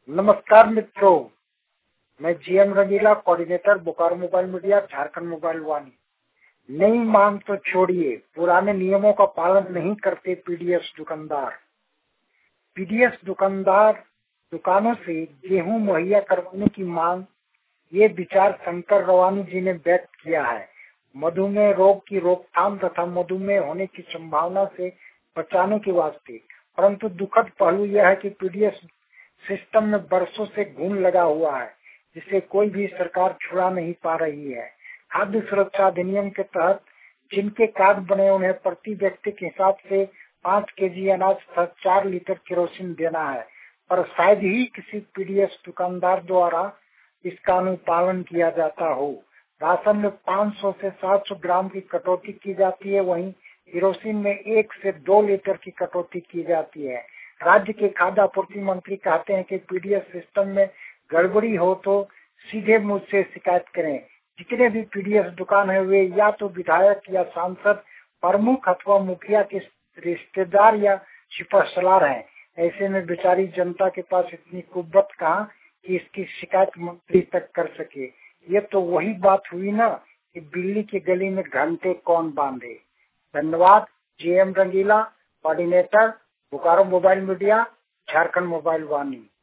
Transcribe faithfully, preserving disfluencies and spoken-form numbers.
नमस्कार मित्रों, मैं GM Rangila, coordinator Bokaro mobile media, Jharkhand mobile Vani. नई मांग तो छोड़िए, पुराने नियमों का पालन नहीं करते पीडीएस दुकानदार। पीडीएस दुकानदार दुकानों से गेहूं मुहैया करवाने की मांग, ये विचार शंकर रवानी जी ने व्यक्त किया है। मधुमेह रोग की रोकथाम तथा मधुमेह होने की संभावना से बचाने के वास्ते। परंतु दुखद पहलू यह है कि पीडीएस सिस्टम में बरसों से घून लगा हुआ है, जिसे कोई भी सरकार छुड़ा नहीं पा रही है। खाद्य सुरक्षा अधिनियम के तहत जिनके कार्ड बने उन्हें प्रति व्यक्ति के हिसाब से पाँच केजी अनाज तथा चार लीटर केरोसिन देना है, पर शायद ही किसी पीडीएस दुकानदार द्वारा इसका अनुपालन किया जाता हो। राशन में पाँच सौ से सात सौ ग्राम की कटौती की जाती है, वहीं केरोसिन में एक से दो लीटर की कटौती की जाती है। राज्य के खाद्य आपूर्ति मंत्री कहते हैं कि पीडीएस सिस्टम में गड़बड़ी हो तो सीधे मुझसे शिकायत करें। जितने भी पीडीएस दुकान है वे या तो विधायक या सांसद, प्रमुख अथवा मुखिया के रिश्तेदार या सिपहसालार हैं। ऐसे में बेचारी जनता के पास इतनी कुव्वत कहाँ कि इसकी शिकायत मंत्री तक कर सके। ये तो वही बात हुई ना कि बिल्ली की गली में घंटे कौन बांधे। धन्यवाद। GM Rangila, coordinator Bokaro mobile media, Jharkhand mobile वाणी।